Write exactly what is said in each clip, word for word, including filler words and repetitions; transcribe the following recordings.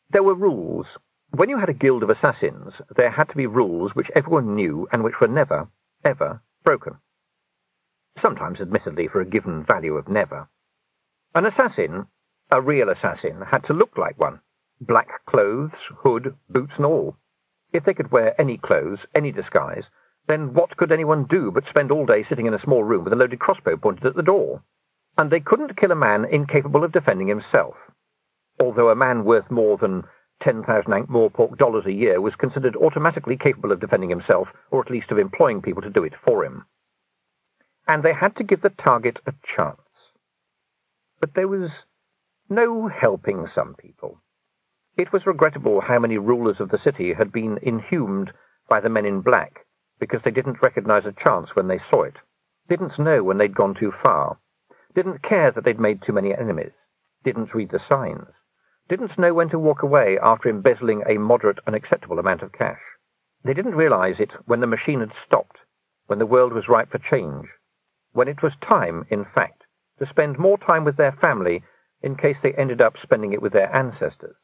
There were rules. When you had a guild of assassins, there had to be rules which everyone knew and which were never, ever broken. Sometimes, admittedly, for a given value of never. An assassin, a real assassin, had to look like one. Black clothes, hood, boots and all. If they could wear any clothes, any disguise, then what could anyone do but spend all day sitting in a small room with a loaded crossbow pointed at the door? And they couldn't kill a man incapable of defending himself. Although a man worth more than ten thousand Ankh-Morpork dollars a year was considered automatically capable of defending himself, or at least of employing people to do it for him. And they had to give the target a chance. But there was no helping some people. It was regrettable how many rulers of the city had been inhumed by the men in black, because they didn't recognize a chance when they saw it, didn't know when they'd gone too far, didn't care that they'd made too many enemies, didn't read the signs, didn't know when to walk away after embezzling a moderate and acceptable amount of cash. They didn't realize it when the machine had stopped, when the world was ripe for change, when it was time, in fact, to spend more time with their family in case they ended up spending it with their ancestors.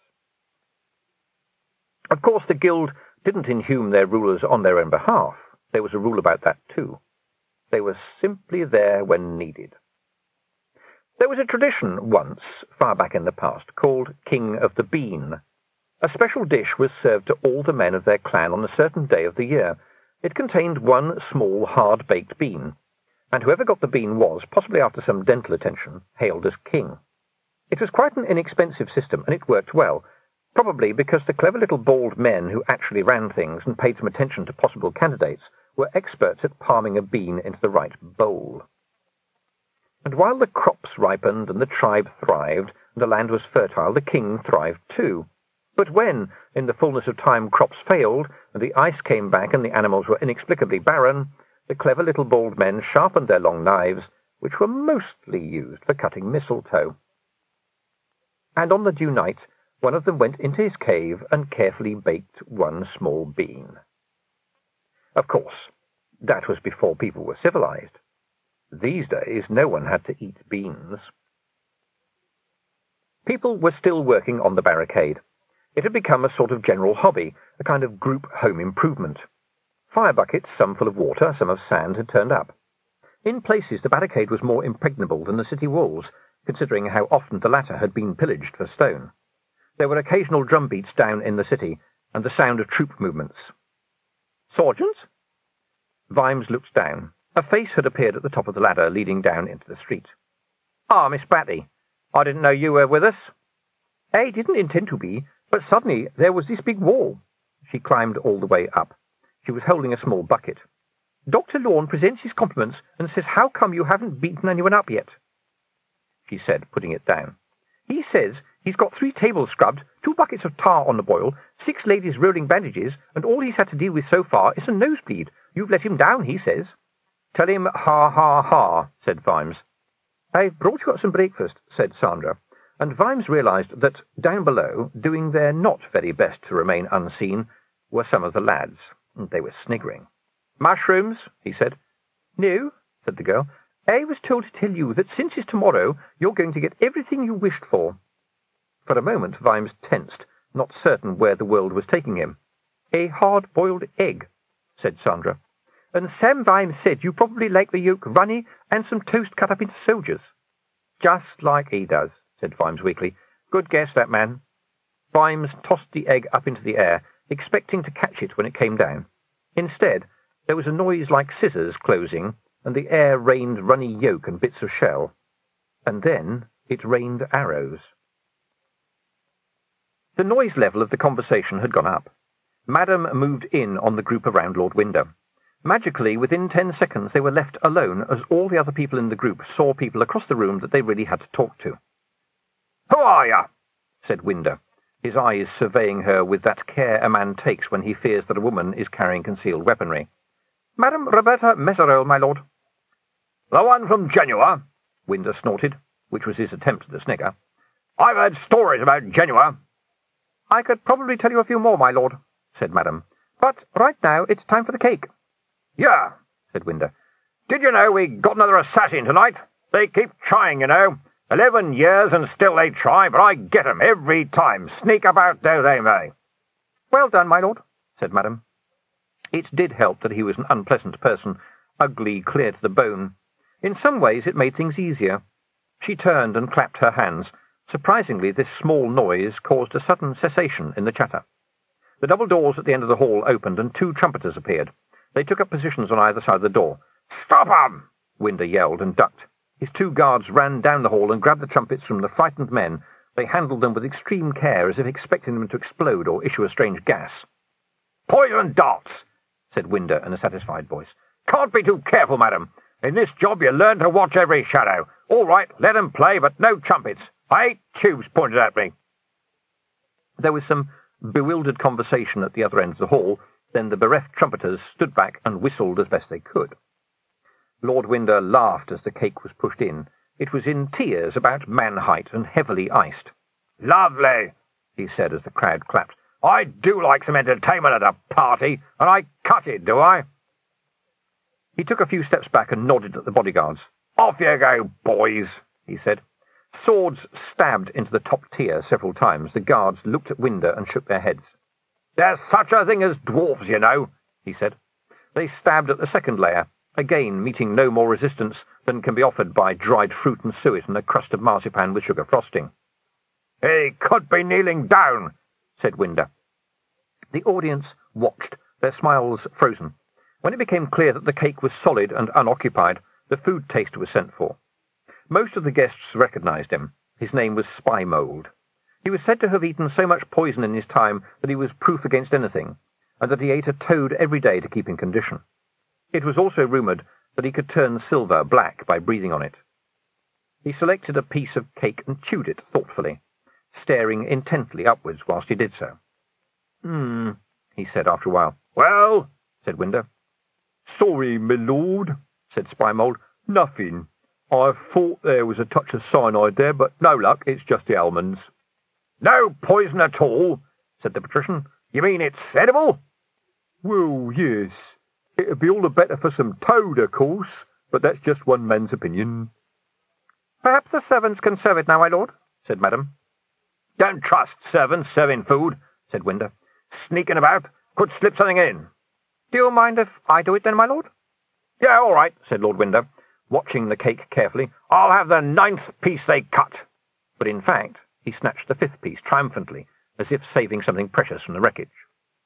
Of course, the guild didn't inhume their rulers on their own behalf. There was a rule about that too. They were simply there when needed. There was a tradition once, far back in the past, called King of the Bean. A special dish was served to all the men of their clan on a certain day of the year. It contained one small, hard-baked bean, and whoever got the bean was, possibly after some dental attention, hailed as king. It was quite an inexpensive system, and it worked well, probably because the clever little bald men who actually ran things and paid some attention to possible candidates were experts at palming a bean into the right bowl. And while the crops ripened and the tribe thrived and the land was fertile, the king thrived too. But when, in the fullness of time, crops failed and the ice came back and the animals were inexplicably barren, the clever little bald men sharpened their long knives, which were mostly used for cutting mistletoe. And on the due night, one of them went into his cave and carefully baked one small bean. Of course, that was before people were civilized. These days, no one had to eat beans. People were still working on the barricade. It had become a sort of general hobby, a kind of group home improvement. Fire buckets, some full of water, some of sand, had turned up. In places, the barricade was more impregnable than the city walls, considering how often the latter had been pillaged for stone. There were occasional drum beats down in the city, and the sound of troop movements. "Sergeant?" Vimes looked down. A face had appeared at the top of the ladder leading down into the street. "Ah, Miss Batty. I didn't know you were with us." "I didn't intend to be, but suddenly there was this big wall." She climbed all the way up. She was holding a small bucket. "Doctor Lorne presents his compliments and says how come you haven't beaten anyone up yet?" She said, putting it down. "He says he's got three tables scrubbed, two buckets of tar on the boil, six ladies rolling bandages, and all he's had to deal with so far is a nosebleed. You've let him down, he says." "Tell him ha ha ha," said Vimes. "I've brought you up some breakfast," said Sandra, and Vimes realized that down below, doing their not very best to remain unseen, were some of the lads. They were sniggering. "Mushrooms?" he said. "No," said the girl. "I was told to tell you that since it's tomorrow, you're going to get everything you wished for." For a moment Vimes tensed, not certain where the world was taking him. "A hard-boiled egg," said Sandra. "And Sam Vimes said you probably like the yolk runny and some toast cut up into soldiers." "Just like he does," said Vimes weakly. "Good guess, that man." Vimes tossed the egg up into the air, expecting to catch it when it came down. Instead, there was a noise like scissors closing, and the air rained runny yolk and bits of shell. And then it rained arrows. The noise level of the conversation had gone up. Madame moved in on the group around Lord Wyndham. Magically, within ten seconds, they were left alone as all the other people in the group saw people across the room that they really had to talk to. "Who are you?" said Winder, his eyes surveying her with that care a man takes when he fears that a woman is carrying concealed weaponry. "Madame Roberta Meserole, my lord." "The one from Genua?" Winder snorted, which was his attempt at a snigger. "I've heard stories about Genua." "I could probably tell you a few more, my lord," said Madame. "But right now it's time for the cake." "Yeah," said Winder. "Did you know we got another assassin tonight? They keep trying, you know. Eleven years and still they try, but I get 'em every time. Sneak about though they may." "Well done, my lord," said Madam. It did help that he was an unpleasant person, ugly clear to the bone. In some ways it made things easier. She turned and clapped her hands. Surprisingly, this small noise caused a sudden cessation in the chatter. The double doors at the end of the hall opened, and two trumpeters appeared. They took up positions on either side of the door. "Stop 'em!" Winder yelled and ducked. His two guards ran down the hall and grabbed the trumpets from the frightened men. They handled them with extreme care, as if expecting them to explode or issue a strange gas. "Poison darts," said Winder in a satisfied voice. "Can't be too careful, madam. In this job you learn to watch every shadow. All right, let 'em play, but no trumpets. I hate tubes pointed at me." There was some bewildered conversation at the other end of the hall. Then the bereft trumpeters stood back and whistled as best they could. Lord Winder laughed as the cake was pushed in. It was in tiers about man-height and heavily iced. "Lovely," he said as the crowd clapped. "I do like some entertainment at a party, and I cut it, do I?" He took a few steps back and nodded at the bodyguards. "Off you go, boys," he said. Swords stabbed into the top tier several times. The guards looked at Winder and shook their heads. "There's such a thing as dwarfs, you know," he said. They stabbed at the second layer, again meeting no more resistance than can be offered by dried fruit and suet and a crust of marzipan with sugar frosting. "He could be kneeling down," said Winder. The audience watched, their smiles frozen. When it became clear that the cake was solid and unoccupied, the food taster was sent for. Most of the guests recognized him. His name was Spymold. He was said to have eaten so much poison in his time that he was proof against anything, and that he ate a toad every day to keep in condition. It was also rumoured that he could turn silver black by breathing on it. He selected a piece of cake and chewed it thoughtfully, staring intently upwards whilst he did so. "Hmm," he said after a while. "Well?" said Winder. "Sorry, my lord," said Spymold. "Nothing. I thought there was a touch of cyanide there, but no luck, it's just the almonds." "No poison at all?" said the patrician. "You mean it's edible?" "Well, yes. It'd be all the better for some toad, of course, but that's just one man's opinion." "Perhaps the servants can serve it now, my lord," said Madam. "Don't trust servants serving food," said Winder. "Sneaking about. Could slip something in." "Do you mind if I do it then, my lord?" "Yeah, all right," said Lord Winder, watching the cake carefully. "I'll have the ninth piece they cut." But in fact, he snatched the fifth piece triumphantly, as if saving something precious from the wreckage.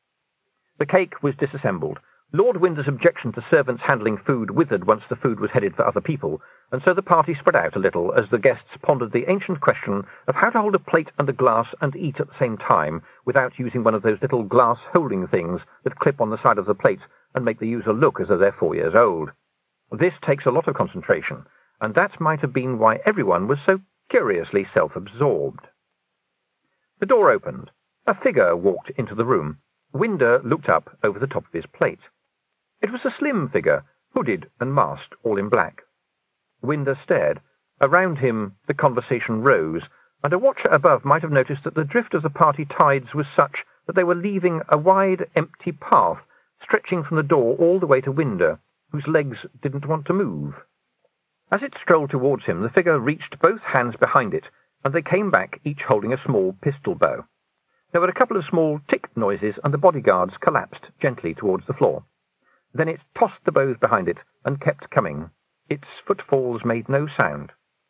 The cake was disassembled. Lord Winder's objection to servants handling food withered once the food was headed for other people, and so the party spread out a little as the guests pondered the ancient question of how to hold a plate and a glass and eat at the same time without using one of those little glass holding things that clip on the side of the plate and make the user look as though they're four years old. This takes a lot of concentration, and that might have been why everyone was so curiously self-absorbed. The door opened. A figure walked into the room. Winder looked up over the top of his plate. It was a slim figure, hooded and masked, all in black. Winder stared. Around him the conversation rose, and a watcher above might have noticed that the drift of the party tides was such that they were leaving a wide, empty path stretching from the door all the way to Winder, whose legs didn't want to move. As it strolled towards him, the figure reached both hands behind it, and they came back, each holding a small pistol bow. There were a couple of small tick noises, and the bodyguards collapsed gently towards the floor. Then it tossed the bows behind it, and kept coming. Its footfalls made no sound.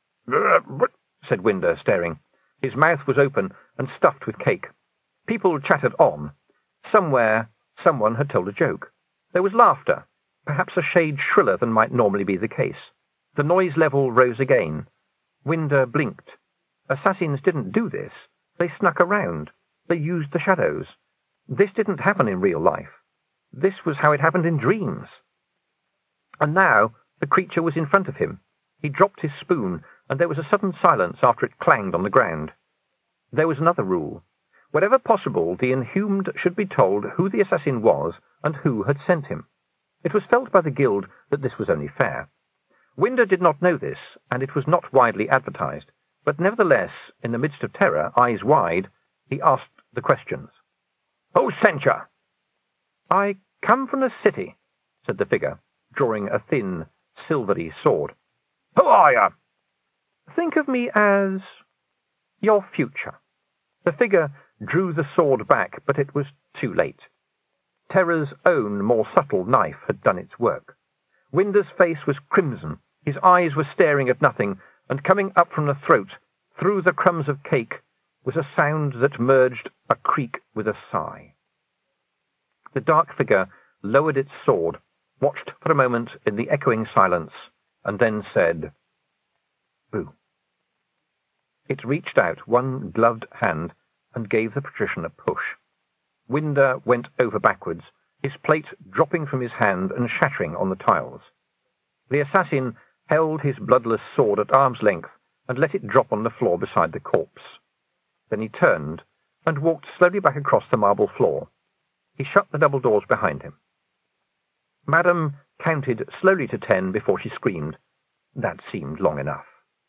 said Winder, staring. His mouth was open and stuffed with cake. People chattered on. Somewhere, someone had told a joke. There was laughter, perhaps a shade shriller than might normally be the case. The noise level rose again. Winder blinked. Assassins didn't do this. They snuck around. They used the shadows. This didn't happen in real life. This was how it happened in dreams. And now the creature was in front of him. He dropped his spoon, and there was a sudden silence after it clanged on the ground. There was another rule. Wherever possible, the inhumed should be told who the assassin was and who had sent him. It was felt by the guild that this was only fair. Winder did not know this, and it was not widely advertised, but nevertheless, in the midst of terror, eyes wide, he asked the questions. "Who sent you?" "I come from the city," said the figure, drawing a thin, silvery sword. "Who are you?" Think of me as your future. The figure drew the sword back, but it was too late. Terror's own more subtle knife had done its work. Winder's face was crimson, his eyes were staring at nothing, and coming up from the throat, through the crumbs of cake, was a sound that merged a creak with a sigh. The dark figure lowered its sword, watched for a moment in the echoing silence, and then said, "Boo." It reached out one gloved hand and gave the patrician a push. Winder went over backwards, his plate dropping from his hand and shattering on the tiles. The assassin held his bloodless sword at arm's length and let it drop on the floor beside the corpse. Then he turned and walked slowly back across the marble floor. He shut the double doors behind him. Madam counted slowly to ten before she screamed. That seemed long enough.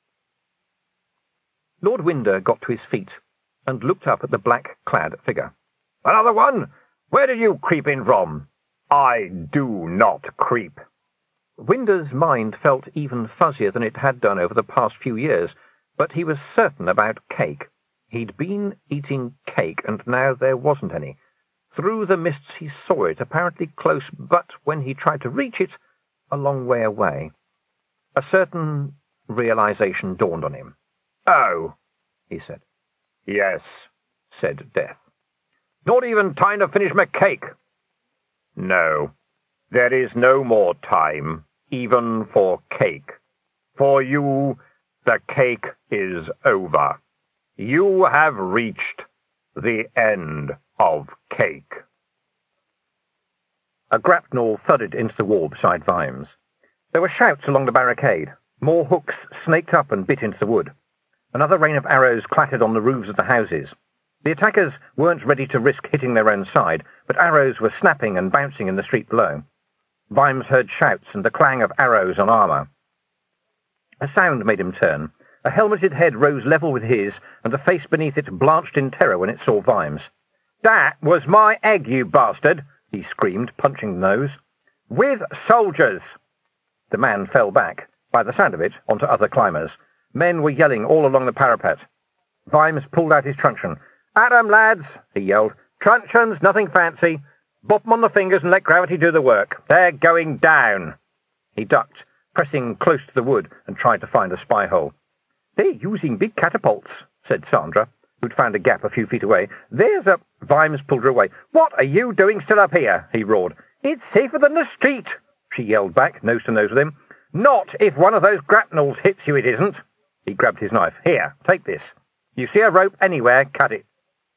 Lord Winder got to his feet and looked up at the black-clad figure. "Another one? Where did you creep in from?" "I do not creep." Winder's mind felt even fuzzier than it had done over the past few years, but he was certain about cake. He'd been eating cake, and now there wasn't any. Through the mists he saw it, apparently close, but when he tried to reach it, a long way away. A certain realization dawned on him. "Oh," he said. "Yes," said Death. "Not even time to finish my cake." "No, there is no more time, even for cake. For you, the cake is over. You have reached the end of cake." A grapnel thudded into the wall beside Vimes. There were shouts along the barricade. More hooks snaked up and bit into the wood. Another rain of arrows clattered on the roofs of the houses. The attackers weren't ready to risk hitting their own side, but arrows were snapping and bouncing in the street below. Vimes heard shouts and the clang of arrows on armour. A sound made him turn. A helmeted head rose level with his, and the face beneath it blanched in terror when it saw Vimes. "That was my egg, you bastard!" he screamed, punching the nose. "With soldiers!" The man fell back, by the sound of it, onto other climbers. Men were yelling all along the parapet. Vimes pulled out his truncheon. "At 'em, lads!" he yelled. "Truncheons, nothing fancy. Bop 'em on the fingers and let gravity do the work. They're going down." He ducked, pressing close to the wood, and tried to find a spy hole. "They're using big catapults," said Sandra, who'd found a gap a few feet away. "There's a—" Vimes pulled her away. "What are you doing still up here?" he roared. "It's safer than the street," she yelled back, nose to nose with him. "Not if one of those grapnels hits you, it isn't." He grabbed his knife. "Here, take this. You see a rope anywhere, cut it."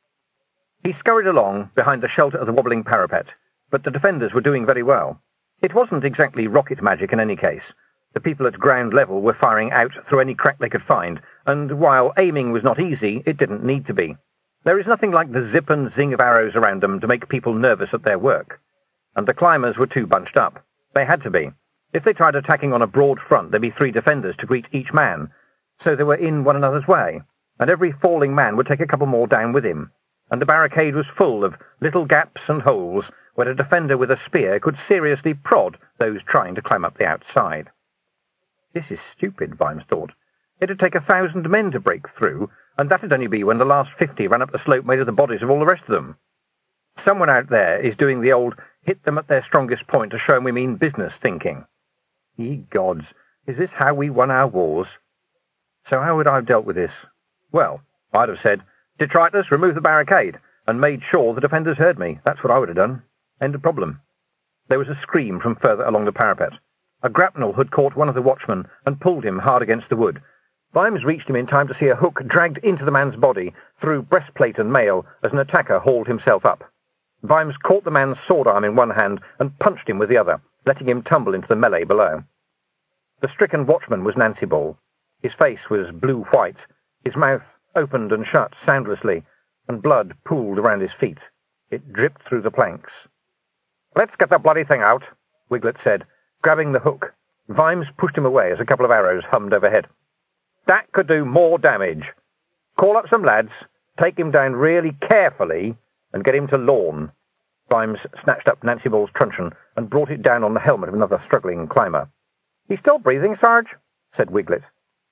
He scurried along behind the shelter of the wobbling parapet, but the defenders were doing very well. It wasn't exactly rocket magic in any case. The people at ground level were firing out through any crack they could find, and while aiming was not easy, it didn't need to be. There is nothing like the zip and zing of arrows around them to make people nervous at their work. And the climbers were too bunched up. They had to be. If they tried attacking on a broad front, there'd be three defenders to greet each man. So they were in one another's way, and every falling man would take a couple more down with him. And the barricade was full of little gaps and holes where a defender with a spear could seriously prod those trying to climb up the outside. This is stupid, Vimes thought. It'd take a thousand men to break through, and that'd only be when the last fifty ran up the slope made of the bodies of all the rest of them. Someone out there is doing the old hit them at their strongest point to show 'em we mean business thinking. Ye gods, is this how we won our wars? So how would I have dealt with this? Well, I'd have said, "Detritus, remove the barricade," and made sure the defenders heard me. That's what I would have done. End of problem. There was a scream from further along the parapet. A grapnel had caught one of the watchmen and pulled him hard against the wood. Vimes reached him in time to see a hook dragged into the man's body through breastplate and mail as an attacker hauled himself up. Vimes caught the man's sword arm in one hand and punched him with the other, letting him tumble into the melee below. The stricken watchman was Nancy Ball. His face was blue-white, his mouth opened and shut soundlessly, and blood pooled around his feet. It dripped through the planks. "Let's get the bloody thing out," Wiglet said, grabbing the hook. Vimes pushed him away as a couple of arrows hummed overhead. "That could do more damage. Call up some lads, take him down really carefully, and get him to lawn." Vimes snatched up Nancy Ball's truncheon and brought it down on the helmet of another struggling climber. "He's still breathing, Sarge?" said Wiglet.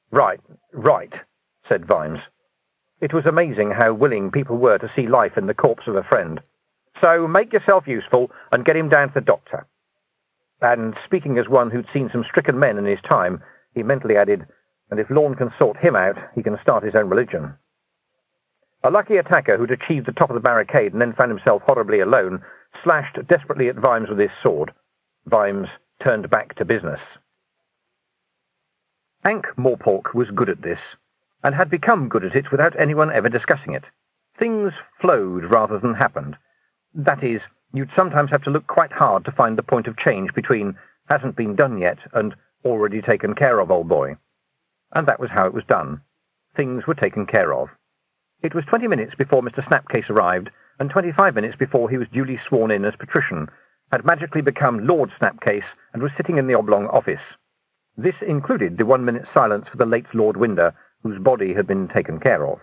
Right, right, said Vimes. It was amazing how willing people were to see life in the corpse of a friend. So make yourself useful and get him down to the doctor. And speaking as one who'd seen some stricken men in his time, he mentally added, and if Lorne can sort him out, he can start his own religion. A lucky attacker who'd achieved the top of the barricade and then found himself horribly alone slashed desperately at Vimes with his sword. Vimes turned back to business. Ankh-Morpork was good at this, and had become good at it without anyone ever discussing it. Things flowed rather than happened. That is, you'd sometimes have to look quite hard to find the point of change between hasn't been done yet and already taken care of, old boy. And that was how it was done. Things were taken care of. It was twenty minutes before Mister Snapcase arrived, and twenty-five minutes before he was duly sworn in as patrician, had magically become Lord Snapcase, and was sitting in the oblong office. This included the one-minute silence for the late Lord Winder, whose body had been taken care of.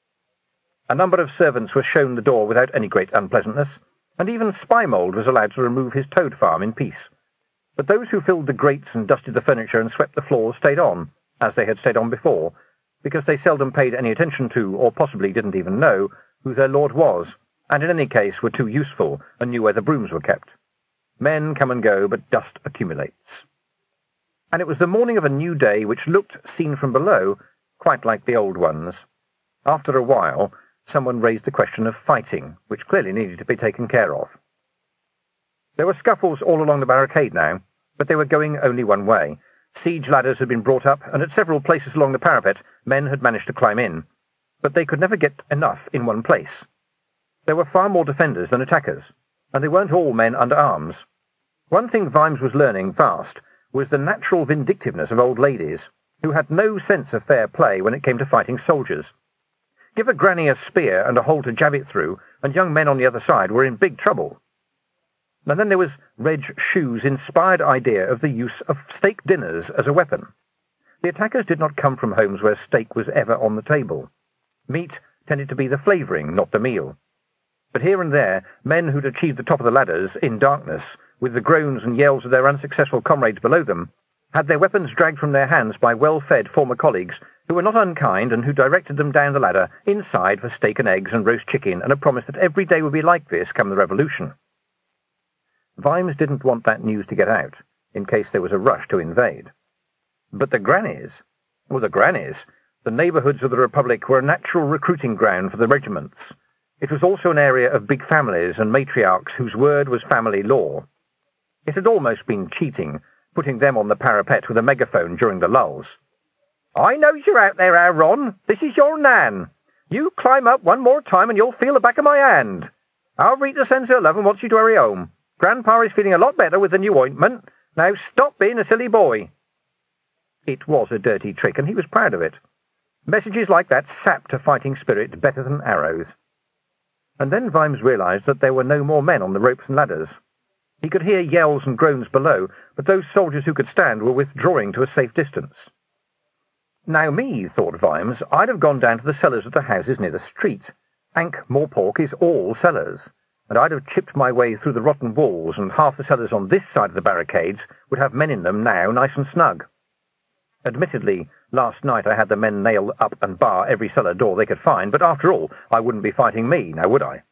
A number of servants were shown the door without any great unpleasantness, and even Spymold was allowed to remove his toad farm in peace. But those who filled the grates and dusted the furniture and swept the floors stayed on, as they had stayed on before, because they seldom paid any attention to, or possibly didn't even know, who their lord was, and in any case were too useful and knew where the brooms were kept. Men come and go, but dust accumulates. And it was the morning of a new day which looked, seen from below, quite like the old ones. After a while, someone raised the question of fighting, which clearly needed to be taken care of. There were scuffles all along the barricade now, but they were going only one way. Siege ladders had been brought up, and at several places along the parapet men had managed to climb in, but they could never get enough in one place. There were far more defenders than attackers, and they weren't all men under arms. One thing Vimes was learning fast was the natural vindictiveness of old ladies, who had no sense of fair play when it came to fighting soldiers. Give a granny a spear and a hole to jab it through, and young men on the other side were in big trouble. And then there was Reg Shoe's inspired idea of the use of steak dinners as a weapon. The attackers did not come from homes where steak was ever on the table. Meat tended to be the flavouring, not the meal. But here and there, men who'd achieved the top of the ladders, in darkness, with the groans and yells of their unsuccessful comrades below them, had their weapons dragged from their hands by well-fed former colleagues who were not unkind and who directed them down the ladder inside for steak and eggs and roast chicken and a promise that every day would be like this come the revolution. Vimes didn't want that news to get out, in case there was a rush to invade. But the grannies, well, the grannies, the neighbourhoods of the Republic were a natural recruiting ground for the regiments. It was also an area of big families and matriarchs whose word was family law. It had almost been cheating, putting them on the parapet with a megaphone during the lulls. "I knows you're out there, Aaron. This is your Nan. You climb up one more time and you'll feel the back of my hand. I'll read the sense of love and wants you to hurry home. Grandpa is feeling a lot better with the new ointment. Now stop being a silly boy." It was a dirty trick, and he was proud of it. Messages like that sapped a fighting spirit better than arrows. And then Vimes realised that there were no more men on the ropes and ladders. He could hear yells and groans below, but those soldiers who could stand were withdrawing to a safe distance. Now me, thought Vimes, I'd have gone down to the cellars of the houses near the street. Ankh-Morpork is all cellars, and I'd have chipped my way through the rotten walls, and half the cellars on this side of the barricades would have men in them now, nice and snug. Admittedly, last night I had the men nail up and bar every cellar door they could find, but after all, I wouldn't be fighting me, now would I?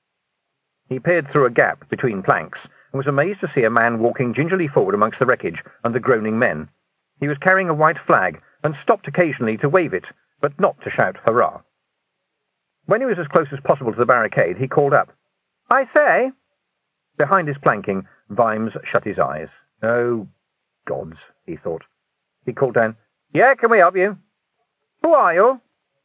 He peered through a gap between planks, and was amazed to see a man walking gingerly forward amongst the wreckage and the groaning men. He was carrying a white flag, and stopped occasionally to wave it, but not to shout hurrah. When he was as close as possible to the barricade, he called up, "I say!" Behind his planking, Vimes shut his eyes. "Oh, gods," he thought. He called down, "Yeah, can we help you?" "Who are you?"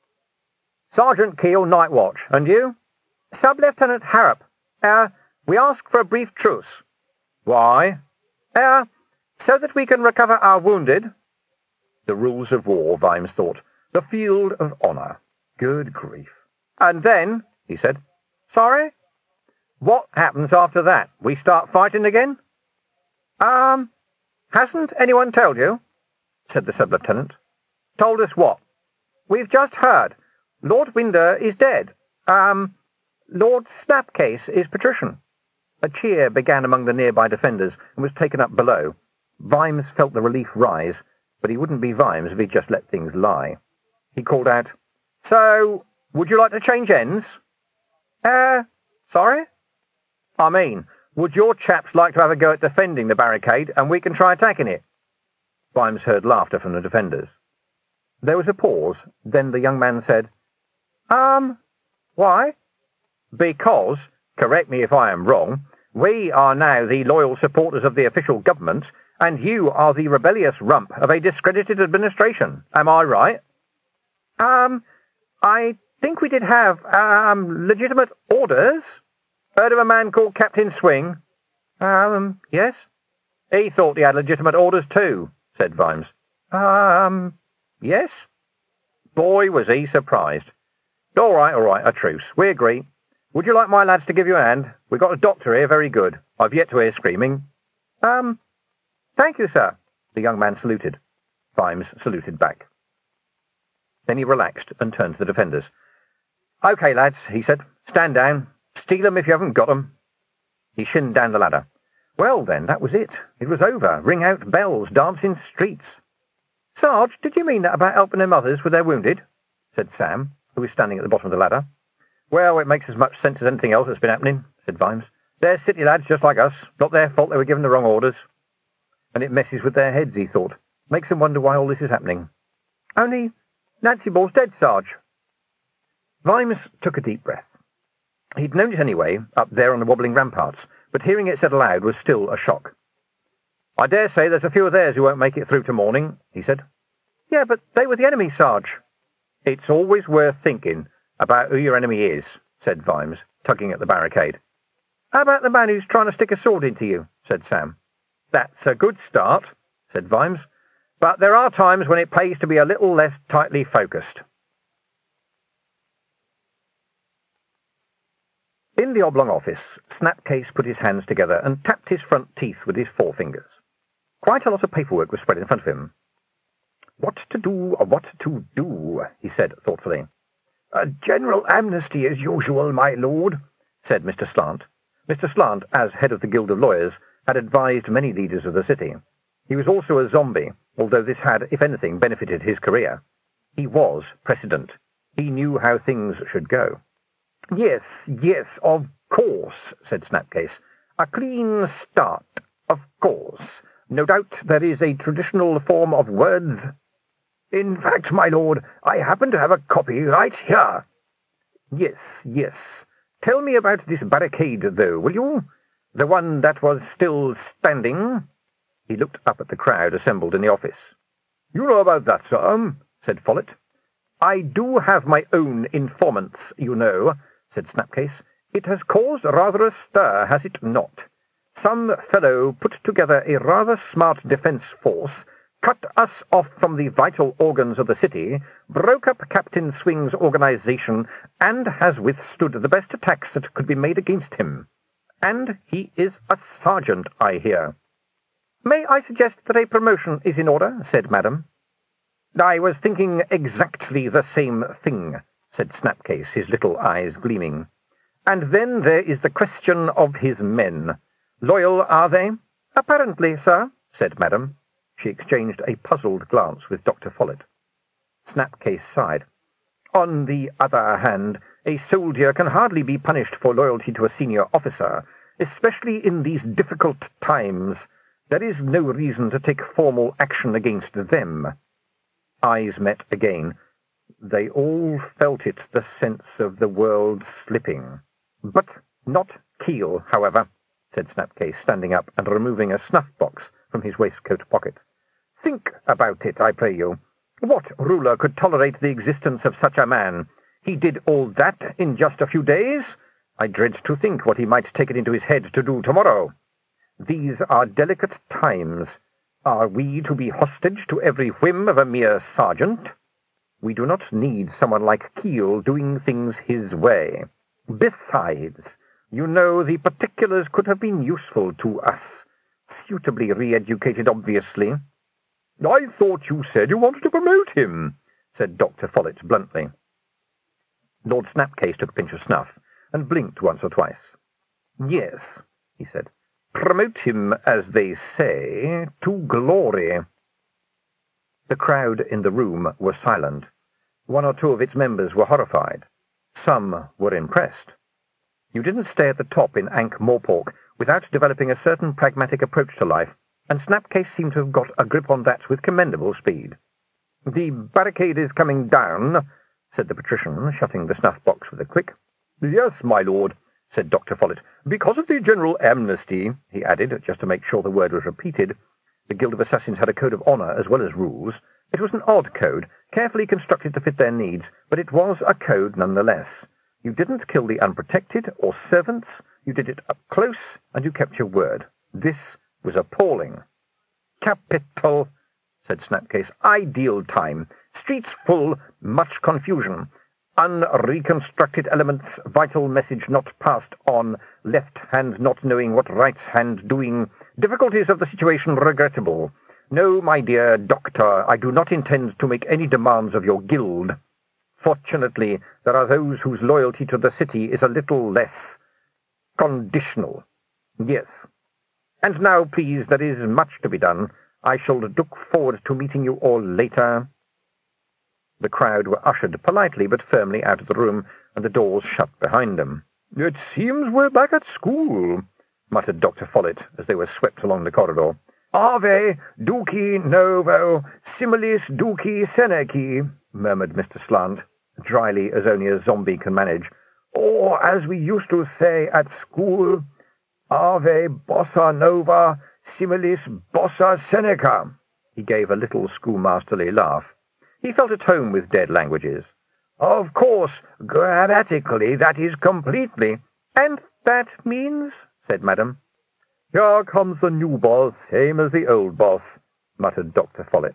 "Sergeant Keel, Night Watch. And you?" "Sub-Lieutenant Harrop. Er, we ask for a brief truce." "Why?" Er, so that we can recover our wounded." The rules of war, Vimes thought. The field of honour. Good grief. "And then," he said. "Sorry?" "What happens after that? We start fighting again?" Um, hasn't anyone told you?" said the sub-lieutenant. "Told us what?" "We've just heard. Lord Winder is dead. Um, Lord Snapcase is patrician." A cheer began among the nearby defenders and was taken up below. Vimes felt the relief rise. but he wouldn't be Vimes if he'd just let things lie. He called out, "So, would you like to change ends?" Uh, sorry? I mean, would your chaps like to have a go at defending the barricade, and we can try attacking it?" Vimes heard laughter from the defenders. There was a pause. Then the young man said, Um, why? Because, correct me if I am wrong, we are now the loyal supporters of the official government, and you are the rebellious rump of a discredited administration. Am I right? Um, I think we did have, um, legitimate orders. Heard of a man called Captain Swing? Um, yes. He thought he had legitimate orders too, said Vimes. Um, yes. Boy, was he surprised. All right, all right, a truce. We agree. Would you like my lads to give you a hand? We've got a doctor here, very good. I've yet to hear screaming. Um, thank you, sir. The young man saluted. Vimes saluted back. Then he relaxed and turned to the defenders. "OK, lads," he said. "Stand down. Steal 'em if you haven't got 'em." He shinned down the ladder. Well, then, that was it. It was over. Ring out bells, dance in streets. "Sarge, did you mean that about helping their mothers with their wounded?" said Sam, who was standing at the bottom of the ladder. "Well, it makes as much sense as anything else that's been happening," said Vimes. "They're city lads just like us. Not their fault they were given the wrong orders. And it messes with their heads," he thought. "Makes them wonder why all this is happening. Only Nancy Ball's dead, Sarge." Vimes took a deep breath. He'd known it anyway, up there on the wobbling ramparts, but hearing it said aloud was still a shock. "I dare say there's a few of theirs who won't make it through to morning," he said. "Yeah, but they were the enemy, Sarge." "It's always worth thinking about who your enemy is," said Vimes, tugging at the barricade. "How about the man who's trying to stick a sword into you?" said Sam. "That's a good start," said Vimes, "but there are times when it pays to be a little less tightly focused." In the oblong office, Snapcase put his hands together and tapped his front teeth with his forefingers. Quite a lot of paperwork was spread in front of him. "What to do, what to do," he said thoughtfully. "A general amnesty as usual, my lord," said Mister Slant. Mister Slant, as head of the Guild of Lawyers, had advised many leaders of the city. He was also a zombie, although this had, if anything, benefited his career. He was precedent. He knew how things should go. "Yes, yes, of course," said Snapcase. "A clean start, of course. No doubt there is a traditional form of words. In fact, my lord, I happen to have a copy right here." "Yes, yes. Tell me about this barricade, though, will you? The one that was still standing?" He looked up at the crowd assembled in the office. "You know about that, sir," said Follett. "I do have my own informants, you know," said Snapcase. "It has caused rather a stir, has it not? Some fellow put together a rather smart defence force, cut us off from the vital organs of the city, broke up Captain Swing's organisation, and has withstood the best attacks that could be made against him. And he is a sergeant, I hear." "May I suggest that a promotion is in order?" said Madam. "I was thinking exactly the same thing," said Snapcase, his little eyes gleaming. "And then there is the question of his men. Loyal, are they?" "Apparently, sir," said Madam. She exchanged a puzzled glance with Doctor Follett. Snapcase sighed. "On the other hand, a soldier can hardly be punished for loyalty to a senior officer, especially in these difficult times. There is no reason to take formal action against them." Eyes met again. They all felt it, the sense of the world slipping. "But not Keel, however," said Snapcase, standing up and removing a snuff-box from his waistcoat pocket. "Think about it, I pray you. What ruler could tolerate the existence of such a man? He did all that in just a few days. I dread to think what he might take it into his head to do tomorrow. These are delicate times. Are we to be hostage to every whim of a mere sergeant? We do not need someone like Keel doing things his way. Besides, you know, the particulars could have been useful to us. Suitably re-educated, obviously." "I thought you said you wanted to promote him," said Doctor Follett bluntly. Lord Snapcase took a pinch of snuff and blinked once or twice. "Yes," he said. "Promote him, as they say, to glory." The crowd in the room were silent. One or two of its members were horrified. Some were impressed. You didn't stay at the top in Ankh-Morpork without developing a certain pragmatic approach to life, and Snapcase seemed to have got a grip on that with commendable speed. "The barricade is coming down," said the patrician, shutting the snuff-box with a click. "Yes, my lord," said Doctor Follett. "Because of the general amnesty," he added, just to make sure the word was repeated. The Guild of Assassins had a code of honour as well as rules. It was an odd code, carefully constructed to fit their needs, but it was a code nonetheless. You didn't kill the unprotected or servants, you did it up close, and you kept your word. This was appalling. "Capital," said Snapcase. "Ideal time. Streets full, much confusion. Unreconstructed elements, vital message not passed on, left hand not knowing what right hand doing. Difficulties of the situation regrettable. No, my dear doctor, I do not intend to make any demands of your guild. Fortunately, there are those whose loyalty to the city is a little less conditional. Yes. And now, please, there is much to be done. I shall look forward to meeting you all later." The crowd were ushered politely but firmly out of the room, and the doors shut behind them. "It seems we're back at school," muttered Doctor Follett as they were swept along the corridor. "Ave duci novo, similis duci seneci," murmured Mister Slant, dryly as only a zombie can manage. "Or, as we used to say at school, Ave bossa nova, similis bossa Seneca." He gave a little schoolmasterly laugh. He felt at home with dead languages. "Of course, grammatically, that is completely—" "And that means?" said Madam. "Here comes the new boss, same as the old boss," muttered Doctor Follett.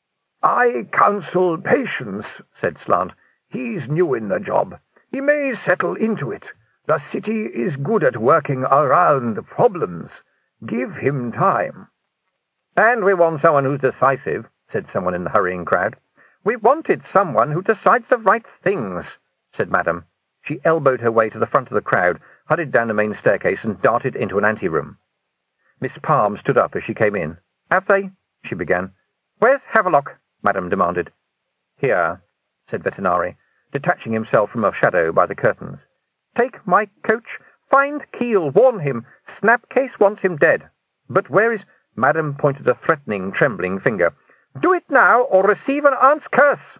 "I counsel patience," said Slant. "He's new in the job. He may settle into it. The city is good at working around problems. Give him time." "And we want someone who's decisive," said someone in the hurrying crowd. "We wanted someone who decides the right things," said Madam. She elbowed her way to the front of the crowd, hurried down the main staircase, and darted into an anteroom. Miss Palm stood up as she came in. "Have they?" she began. "Where's Havelock?" Madam demanded. "Here," said Vetinari, detaching himself from a shadow by the curtains. "Take my coach. Find Keel. Warn him. Snapcase wants him dead. But where is—" Madam pointed a threatening, trembling finger. "Do it now, or receive an aunt's curse."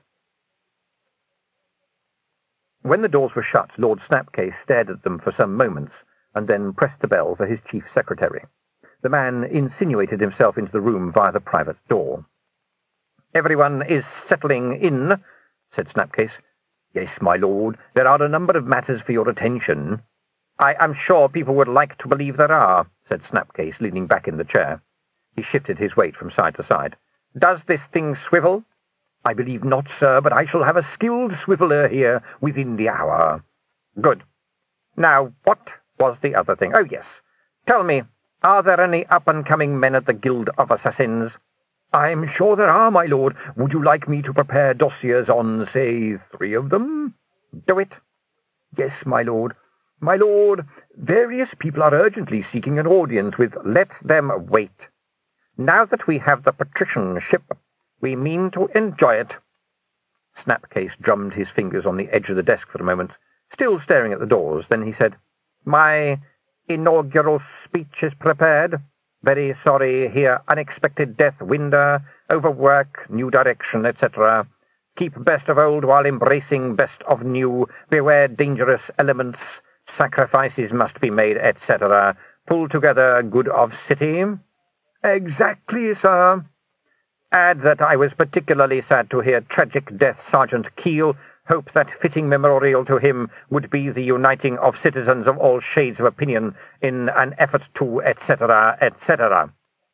When the doors were shut, Lord Snapcase stared at them for some moments, and then pressed the bell for his chief secretary. The man insinuated himself into the room via the private door. "Everyone is settling in," said Snapcase. "Yes, my lord, there are a number of matters for your attention." "I am sure people would like to believe there are," said Snapcase, leaning back in the chair. He shifted his weight from side to side. "Does this thing swivel?" "I believe not, sir, but I shall have a skilled swiveller here within the hour." "Good. Now, what was the other thing? Oh, yes. Tell me, are there any up-and-coming men at the Guild of Assassins?" "I'm sure there are, my lord. Would you like me to prepare dossiers on, say, three of them?" "Do it." "Yes, my lord. My lord, various people are urgently seeking an audience with—" "Let them wait. Now that we have the patricianship, we mean to enjoy it." Snapcase drummed his fingers on the edge of the desk for a moment, still staring at the doors. Then he said, "My inaugural speech is prepared. Very sorry, here unexpected death, winder, overwork, new direction, et cetera. Keep best of old while embracing best of new. Beware dangerous elements. Sacrifices must be made, et cetera. Pull together good of city." "Exactly, sir." "Add that I was particularly sad to hear tragic death Sergeant Keel. Hope that fitting memorial to him would be the uniting of citizens of all shades of opinion in an effort to, et cetera, et cetera"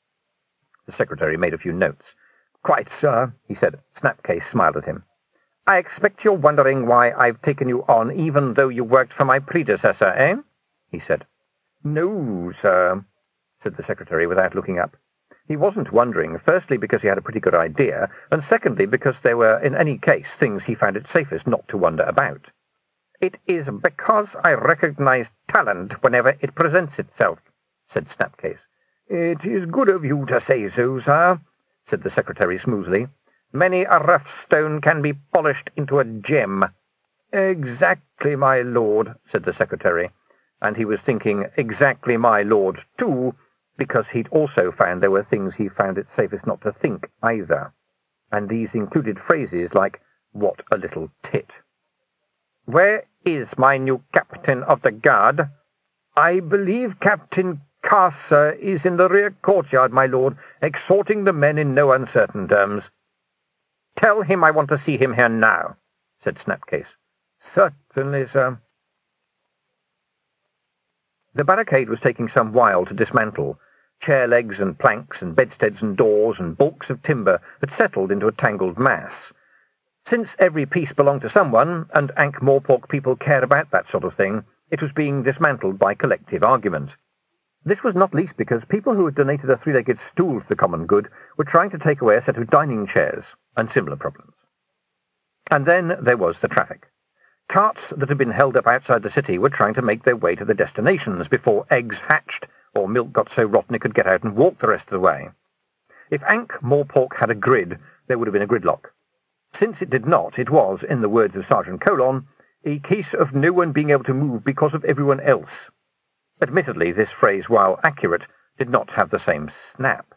The secretary made a few notes. "Quite, sir," he said. Snapcase smiled at him. "I expect you're wondering why I've taken you on, even though you worked for my predecessor, eh?" he said. "No, sir," said the secretary without looking up. He wasn't wondering, firstly because he had a pretty good idea, and secondly because there were, in any case, things he found it safest not to wonder about. "It is because I recognize talent whenever it presents itself," said Snapcase. "It is good of you to say so, sir," said the secretary smoothly. Many a rough stone can be polished into a gem. Exactly, my lord, said the secretary, and he was thinking exactly my lord too, because he'd also found there were things he found it safest not to think either, and these included phrases like, what a little tit. Where is my new captain of the guard? I believe Captain Carcer is in the rear courtyard, my lord, exhorting the men in no uncertain terms. Tell him I want to see him here now, said Snapcase. Certainly, sir. The barricade was taking some while to dismantle. Chair legs and planks and bedsteads and doors and balks of timber had settled into a tangled mass. Since every piece belonged to someone, and Ankh-Morpork people cared about that sort of thing, it was being dismantled by collective argument. This was not least because people who had donated a three-legged stool to the common good were trying to take away a set of dining chairs, and similar problems. And then there was the traffic. Carts that had been held up outside the city were trying to make their way to their destinations before eggs hatched or milk got so rotten it could get out and walk the rest of the way. If Ankh-Morpork had a grid, there would have been a gridlock. Since it did not, it was, in the words of Sergeant Colon, a case of no one being able to move because of everyone else. Admittedly, this phrase, while accurate, did not have the same snap.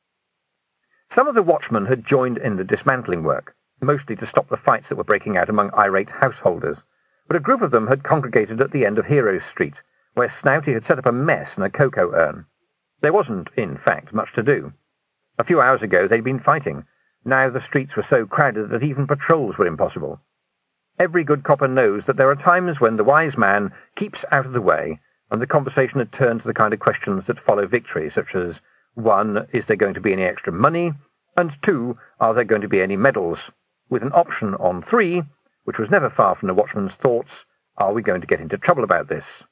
Some of the watchmen had joined in the dismantling work, mostly to stop the fights that were breaking out among irate householders, but a group of them had congregated at the end of Heroes Street, where Snouty had set up a mess in a cocoa urn. There wasn't, in fact, much to do. A few hours ago they'd been fighting. Now the streets were so crowded that even patrols were impossible. Every good copper knows that there are times when the wise man keeps out of the way, and the conversation had turned to the kind of questions that follow victory, such as, one, is there going to be any extra money? And two, are there going to be any medals? With an option on three, which was never far from the watchman's thoughts, are we going to get into trouble about this?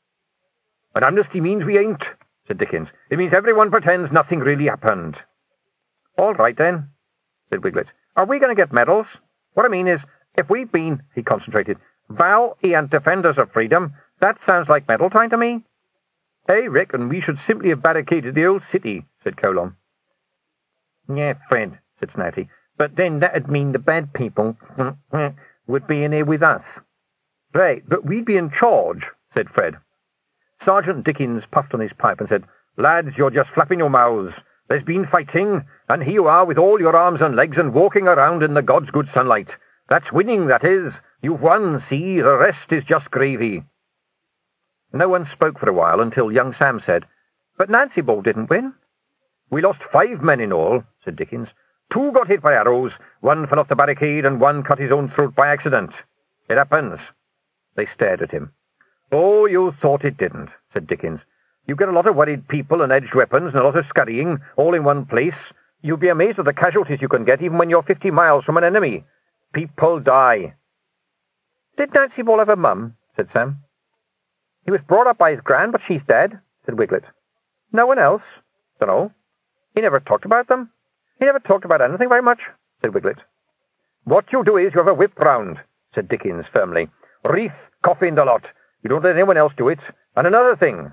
An amnesty means we ain't, said Dickens. It means everyone pretends nothing really happened. All right, then, said Wiglet. Are we going to get medals? What I mean is, if we've been, he concentrated, valiant defenders of freedom, that sounds like medal time to me. I reckon we should simply have barricaded the old city, said Colon. Yeah, Fred, said Snouty, but then that'd mean the bad people would be in here with us. Right, but we'd be in charge, said Fred. Sergeant Dickens puffed on his pipe and said, Lads, you're just flapping your mouths. There's been fighting, and here you are with all your arms and legs and walking around in the God's good sunlight. That's winning, that is. You've won, see, the rest is just gravy. No one spoke for a while until young Sam said, But Nancy Ball didn't win. We lost five men in all, said Dickens. Two got hit by arrows, one fell off the barricade, and one cut his own throat by accident. It happens. They stared at him. Oh, you thought it didn't, said Dickens. You get a lot of worried people and edged weapons and a lot of scurrying, all in one place. You'll be amazed at the casualties you can get even when you're fifty miles from an enemy. People die. Did Nancy Ball have a mum? Said Sam. He was brought up by his gran, but she's dead, said Wiglet. No one else? Dunno. He never talked about them. He never talked about anything very much, said Wiglet. What you do is you have a whip round, said Dickens firmly. Wreath coffined a lot. You don't let anyone else do it. And another thing.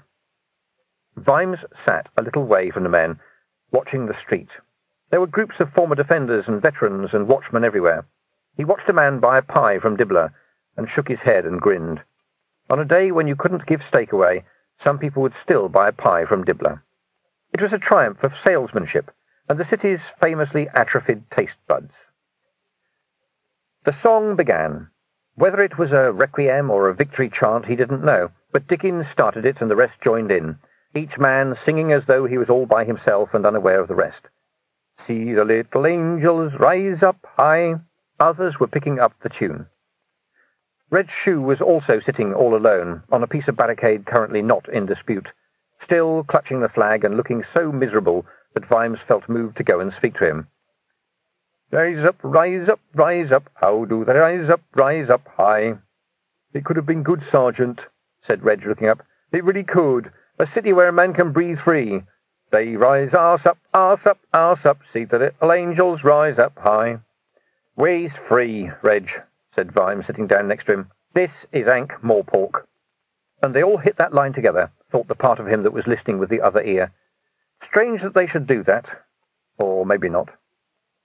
Vimes sat a little way from the men, watching the street. There were groups of former defenders and veterans and watchmen everywhere. He watched a man buy a pie from Dibbler, and shook his head and grinned. On a day when you couldn't give steak away, some people would still buy a pie from Dibbler. It was a triumph of salesmanship, and the city's famously atrophied taste buds. The song began. Whether it was a requiem or a victory chant he didn't know, but Dickens started it and the rest joined in, each man singing as though he was all by himself and unaware of the rest. See the little angels rise up high. Others were picking up the tune. Red Shoe was also sitting all alone, on a piece of barricade currently not in dispute, still clutching the flag and looking so miserable that Vimes felt moved to go and speak to him. Rise up, rise up, rise up, how do they rise up, rise up high? It could have been good, Sergeant, said Reg, looking up. It really could. A city where a man can breathe free. They rise arse up, arse up, arse up, see the little angels rise up high. We's free, Reg, said Vimes, sitting down next to him. This is Ankh-Morpork. And they all hit that line together, thought the part of him that was listening with the other ear. Strange that they should do that. Or maybe not.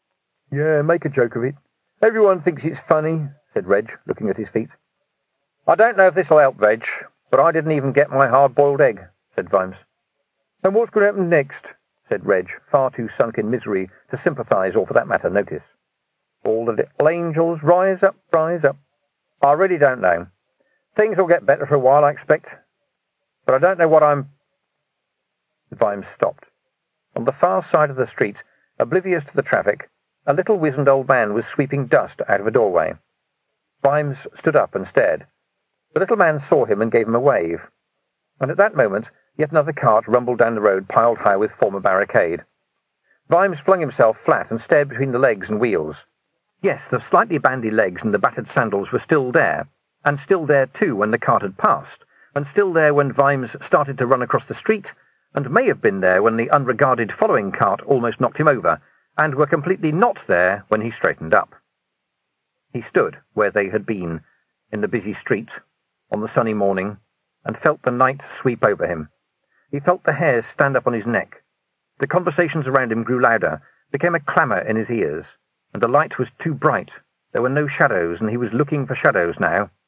Yeah, make a joke of it. Everyone thinks it's funny, said Reg, looking at his feet. I don't know if this'll help, Reg, but I didn't even get my hard-boiled egg, said Vimes. And what's going to happen next? Said Reg, far too sunk in misery to sympathise or, for that matter, notice. All the little angels rise up, rise up. I really don't know. Things will get better for a while, I expect. But I don't know what I'm... Vimes stopped. On the far side of the street, oblivious to the traffic, a little wizened old man was sweeping dust out of a doorway. Vimes stood up and stared. The little man saw him and gave him a wave. And at that moment, yet another cart rumbled down the road piled high with former barricade. Vimes flung himself flat and stared between the legs and wheels. Yes, the slightly bandy legs and the battered sandals were still there, and still there too when the cart had passed, and still there when Vimes started to run across the street, and may have been there when the unregarded following cart almost knocked him over, and were completely not there when he straightened up. He stood where they had been, in the busy street, on the sunny morning, and felt the night sweep over him. He felt the hairs stand up on his neck. The conversations around him grew louder, became a clamour in his ears, and the light was too bright. There were no shadows, and he was looking for shadows now.